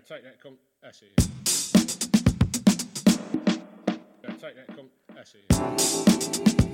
take that that's it. Take that that's it.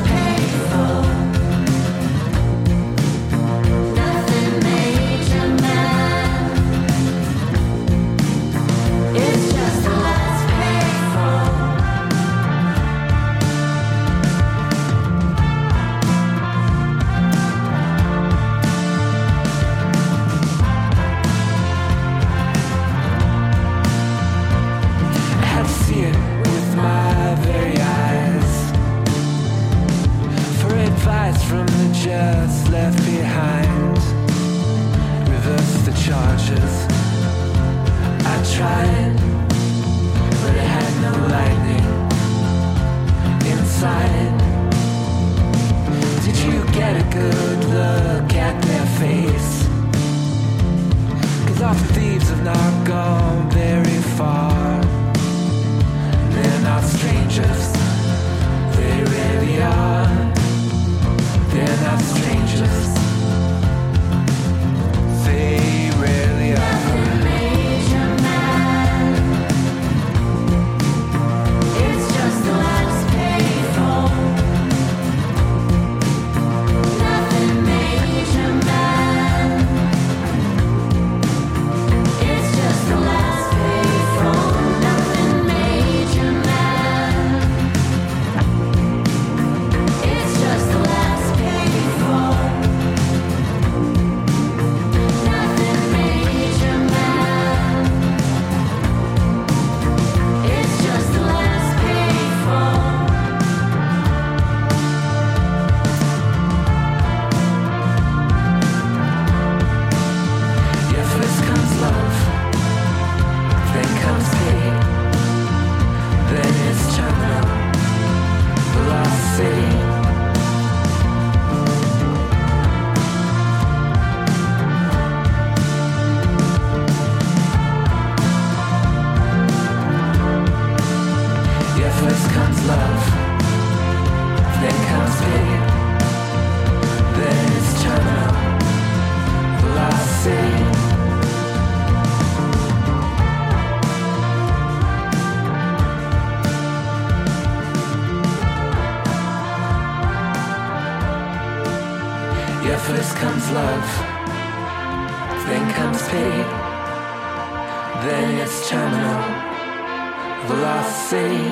Nothing major. left behind. Reverse the charges. I tried, but it had no lightning inside. Did you get a good look at their face? 'Cause all the thieves have not gone very far. They're not strangers, they really are. They're not strangers, they really are. Nothing made you mad. It's just the last payphone. Nothing made you mad. It's just the last payphone. Nothing made you mad. It's just the last payphone. Nothing made you mad. It's just the last payphone. Yeah, first comes love, then comes hate, then it's terminal velocity. Yeah, first comes love, then comes hate, then it's terminal velocity. Yeah, first comes love, then comes pity, then it's terminal velocity.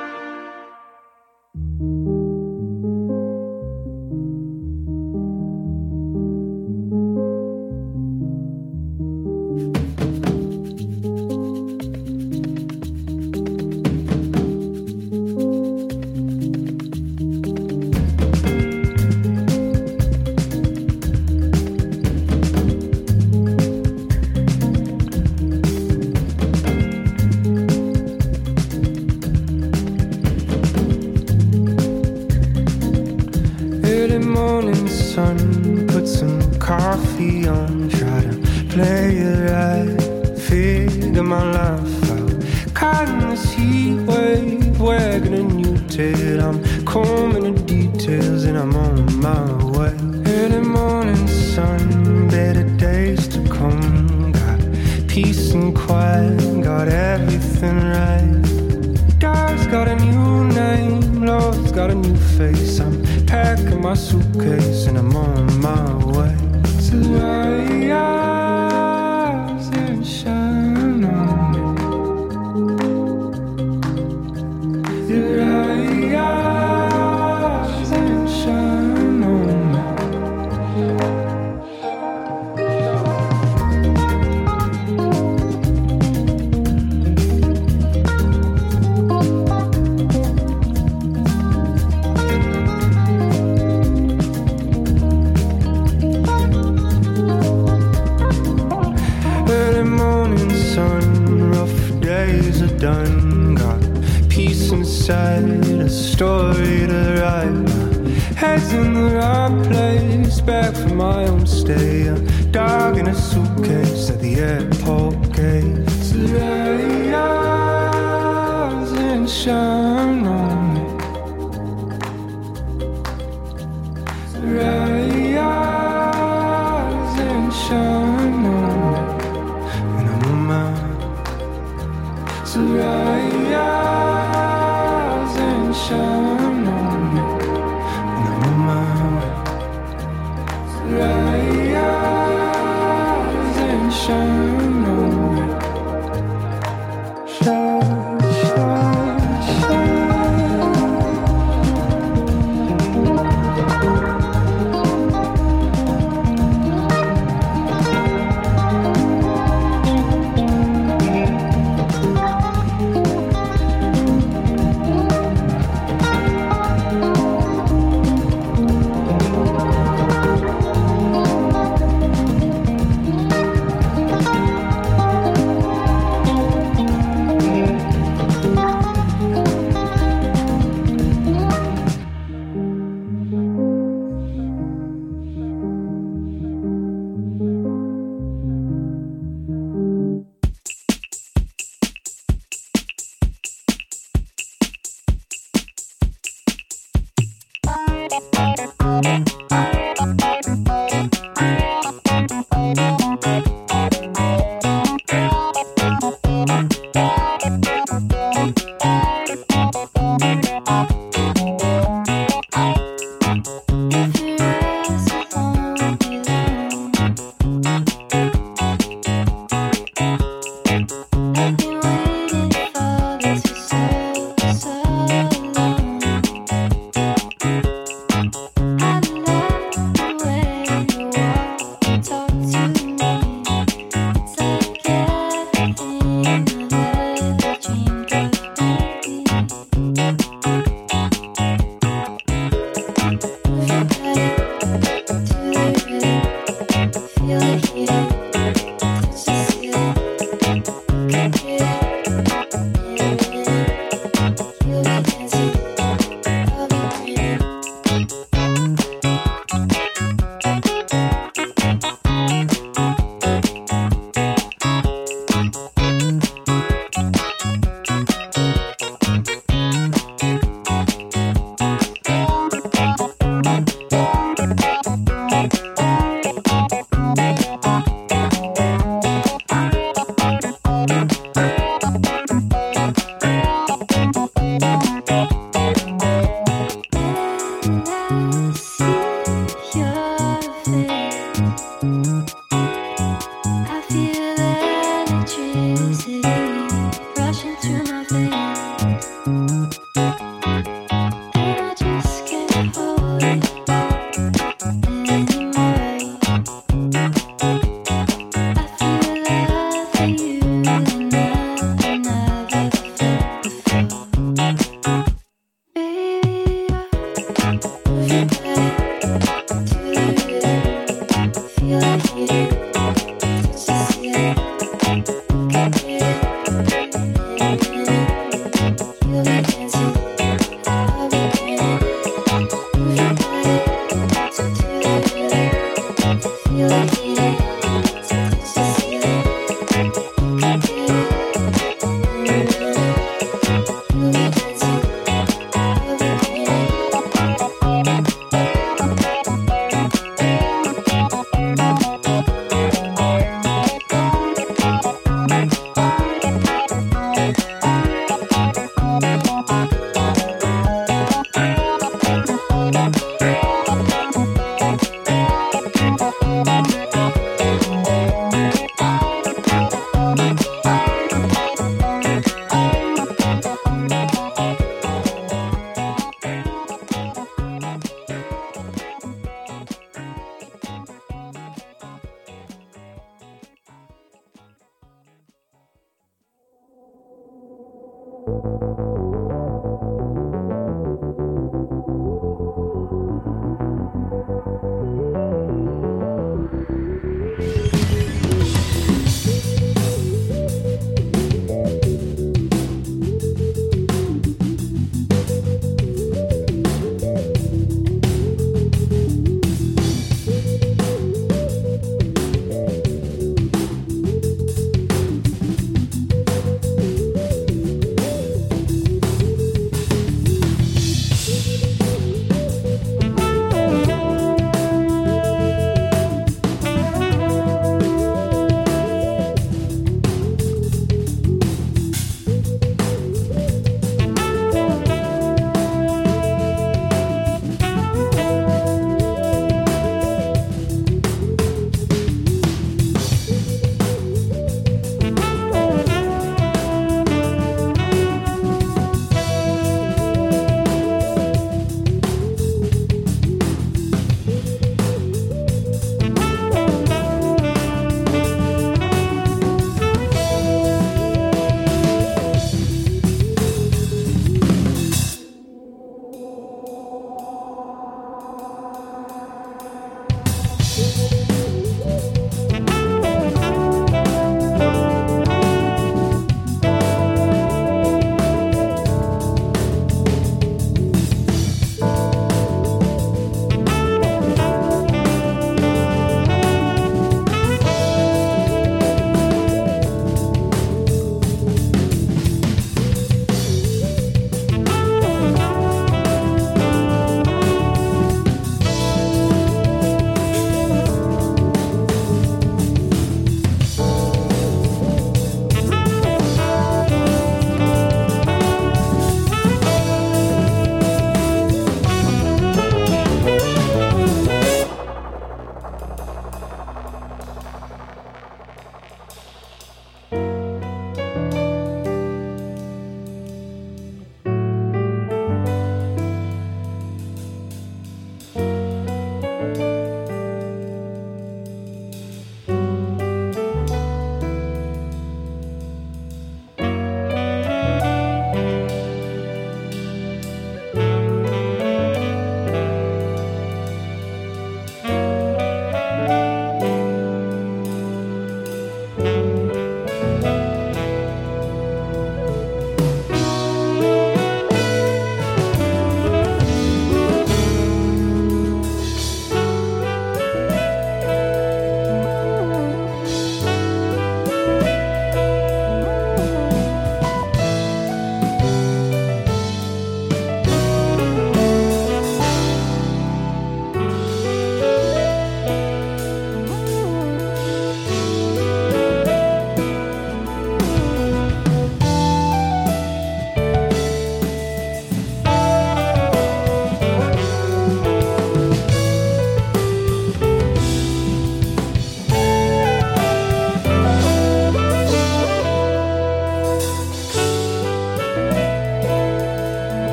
Early morning sun, put some coffee on, try to play it right, figure my life out. Caught in this heat wave, wagging a new tail. I'm combing the details and I'm on my way. Early morning sun, better days to come. Got peace and quiet, got everything right. God's got a new name, Lord's got a new face. I'm packing my suitcase and I'm on my way to rise and shine on me. To rise and shine on me. Early morning sun, rough days are done. Got peace inside, a story to write. Head's in the right place, back from my home stay. A dog in a suitcase at the airport gate. To rise and shine on me. To rise and shine on me. And I'm on my to rise and shine on me. And I'm on my way to rise and shine on me. Shine, shine, shine.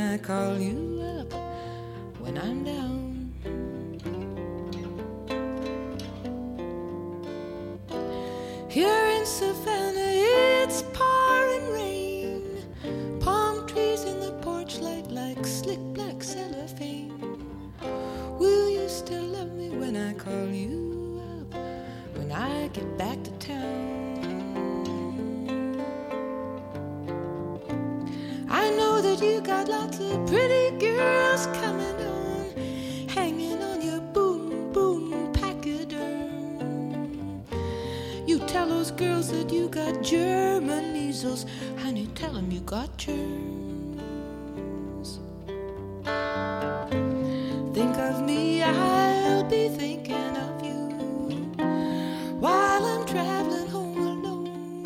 I call you up when I'm down. Here in Savannah, it's pouring rain. Palm trees in the porch light like slick black cellophane. Will you still love me when I call you up, when I get back to town? I know that you got lots of pretty girls coming on, hanging on your boom, boom, pachyderm. You tell those girls that you got German measles, honey, tell them you got germs. Think of me, I'll be thinking of you while I'm traveling home alone.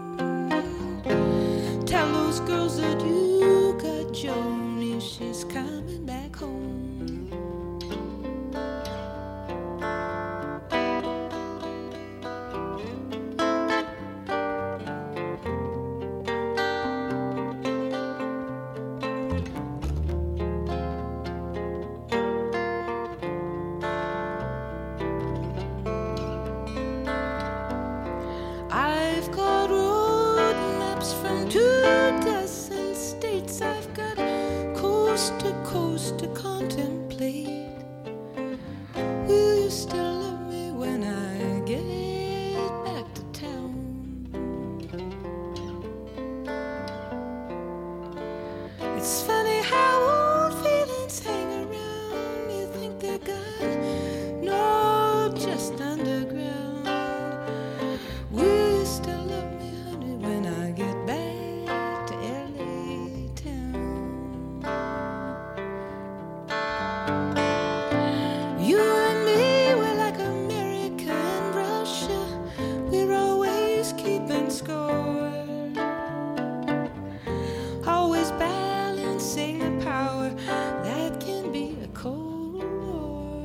Tell those girls that you got Joni, she's coming back home. I've got road maps from 24 states. I've got coast to contemplate. Will you still love me when I get back to town? It's funny how old feelings hang around. You think they're gone? No, just underground. Will you still love me, honey, when I get back to LA town? You and me, we're like America and Russia. We're always keeping score, always balancing the power that can be a cold war.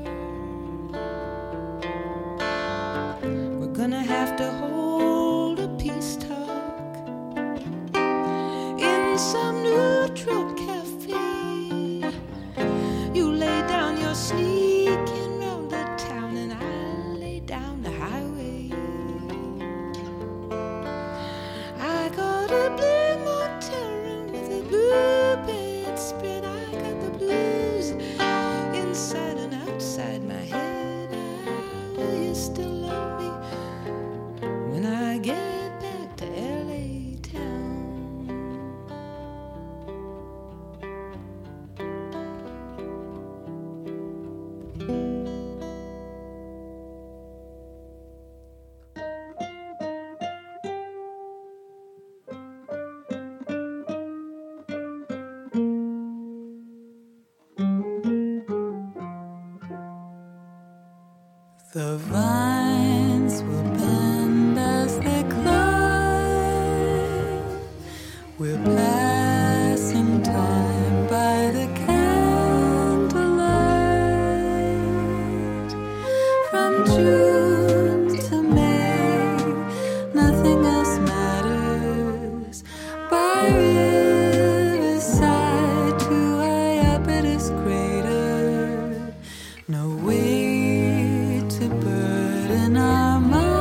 We're gonna have to hold a peace talk in some neutral cafe. You lay down your sneaking round the town, and I lay down the highway. I got a blue motel room with a blue bedspread. I got the blues inside and outside my head. Will you still love me when I get back to LA town? The vines will bend as they climb. We're passing time by the candlelight. From June to May, nothing else matters. By riverside to Iapetus crater, no weight to burden our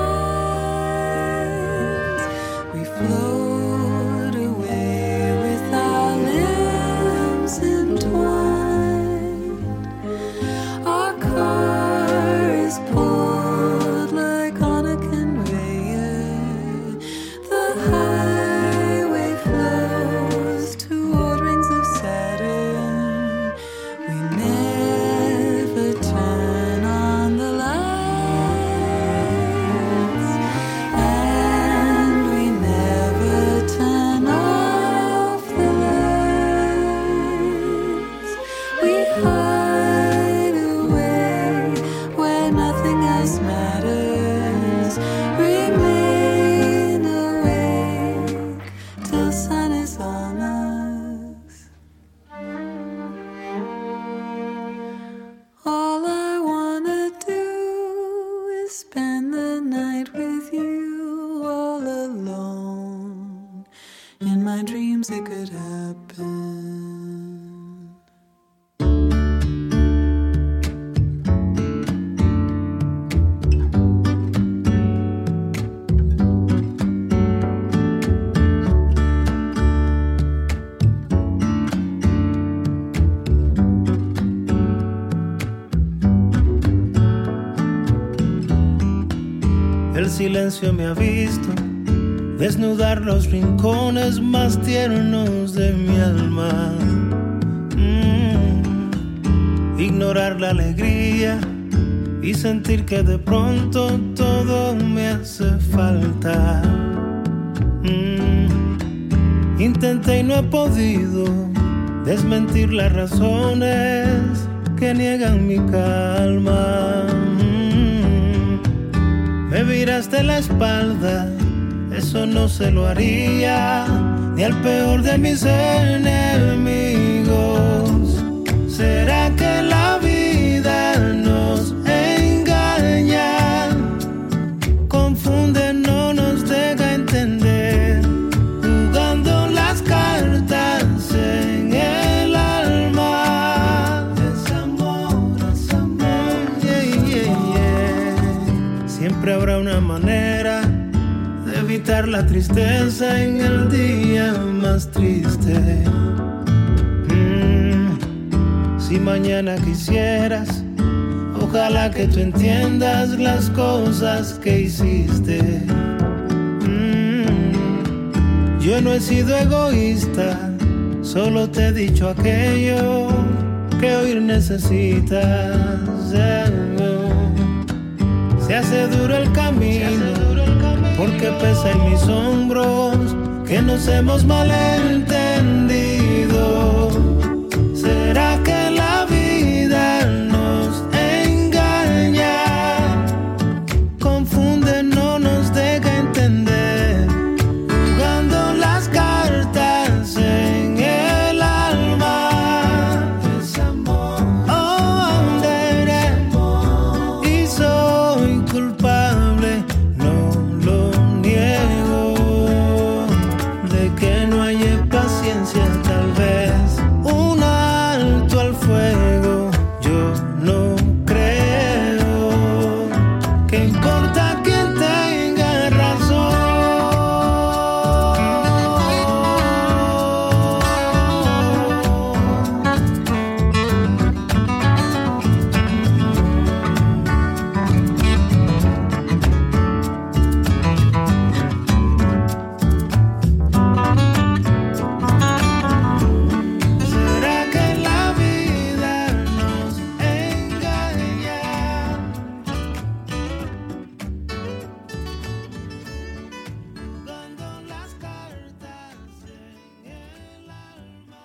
minds. We float away with our limbs entwined. Our car is pulled like on a conveyor. The highway flows toward rings of Saturn. We never turn on the lights, and we never turn off the lights. We hide away where nothing else matters. Remain awake till sun is on us. All I wanna do is spend the night with you all alone. In my dreams it could happen. silencio me ha visto desnudar los rincones más tiernos de mi alma. Ignorar la alegría y sentir que de pronto todo me hace falta. Intenté y no he podido desmentir las razones que niegan mi calma. Me viraste la espalda, eso no se lo haría ni al peor de mis enemigos. ¿Será que la vida nos engaña? Confunde, no nos deja entender, jugando las cartas en el alma. Desamor, siempre habrá una manera de evitar la tristeza en el día más triste. Si mañana quisieras, ojalá que tú entiendas las cosas que hiciste. Yo no he sido egoísta, solo te he dicho aquello que oír necesitas. Se hace duro el camino, porque pesa en mis hombros que nos hemos malentendido. ¿Será que la vida nos engaña? Confunde, no nos deja entender, jugando las cartas en el alma. Desamor, y soy culpable, no lo niego, de que no haya paciencia, tal vez un alto al fuego. Yo no creo que importa quien tenga razón. ¿Será que la vida nos engaña? Jugando las cartas en el alma.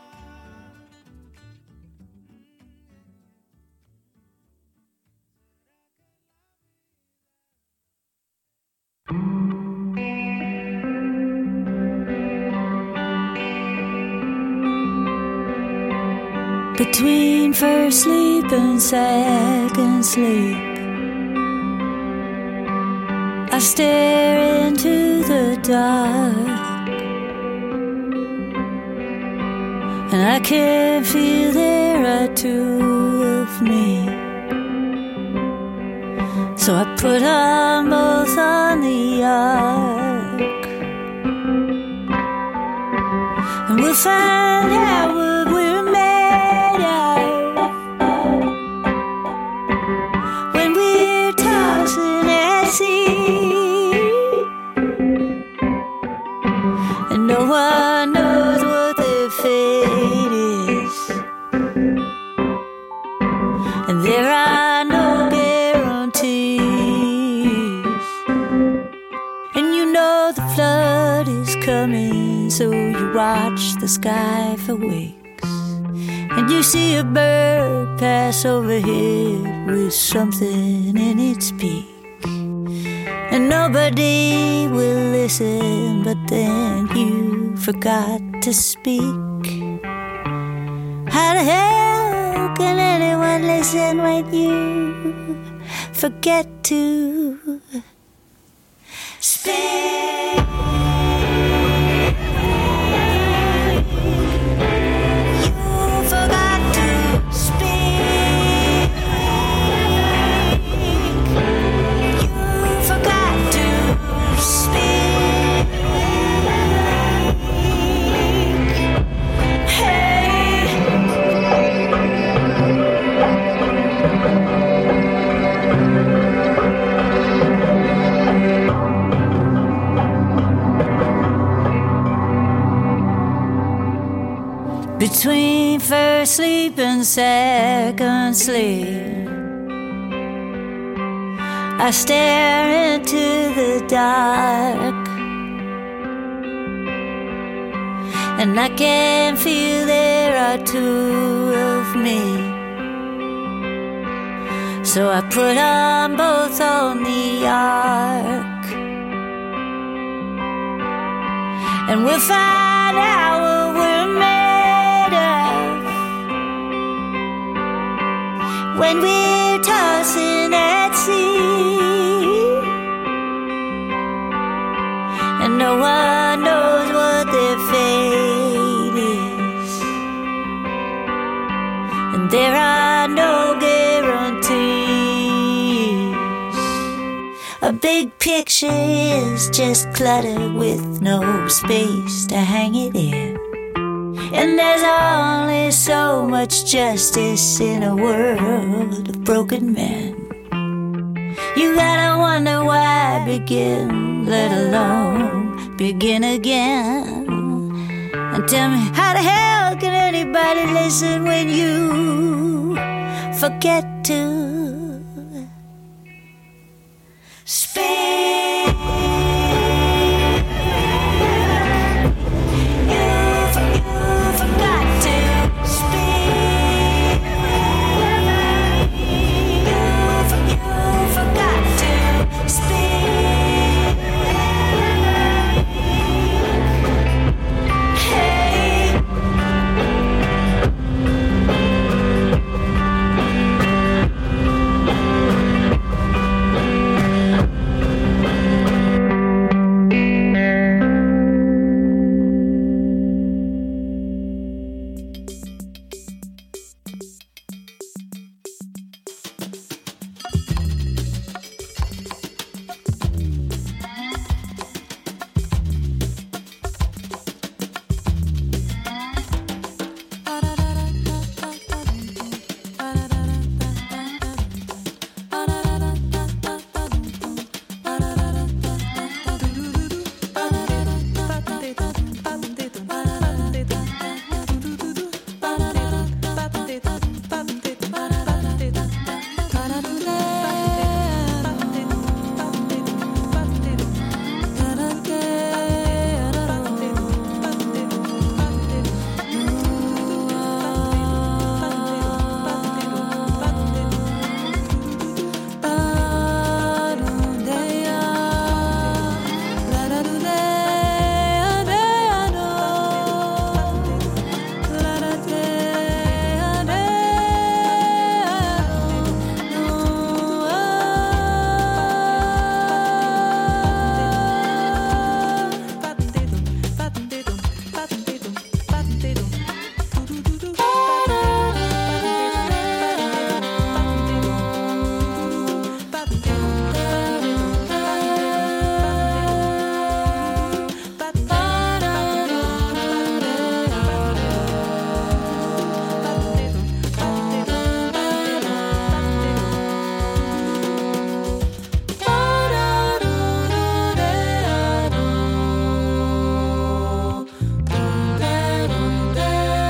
Between first sleep and second sleep, I stare into the dark, and I can feel there are two of me. So I put on both on the ark, and we'll find out what we're made of when we're tossing at sea, and no one knows what their fate is, and there are no guarantees, and you know the flood is coming, so you watch the sky for weeks, and you see a bird pass overhead with something in its beak, and nobody will listen, but then you forgot to speak. How the hell can anyone listen when you forget to speak? You forgot to speak. You forgot to speak. Hey. between first sleep and second sleep. I stare into the dark, and I can feel there are two of me. So I put on both on the ark, and we'll find out what we're made of when we're tossing at sea. And no one knows what their fate is, and there are no guarantees. A big picture is just clutter with no space to hang it in, and there's only so much justice in a world of broken men. You gotta wonder why begin, let alone begin again. And tell me, how the hell can anybody listen when you forget to speak?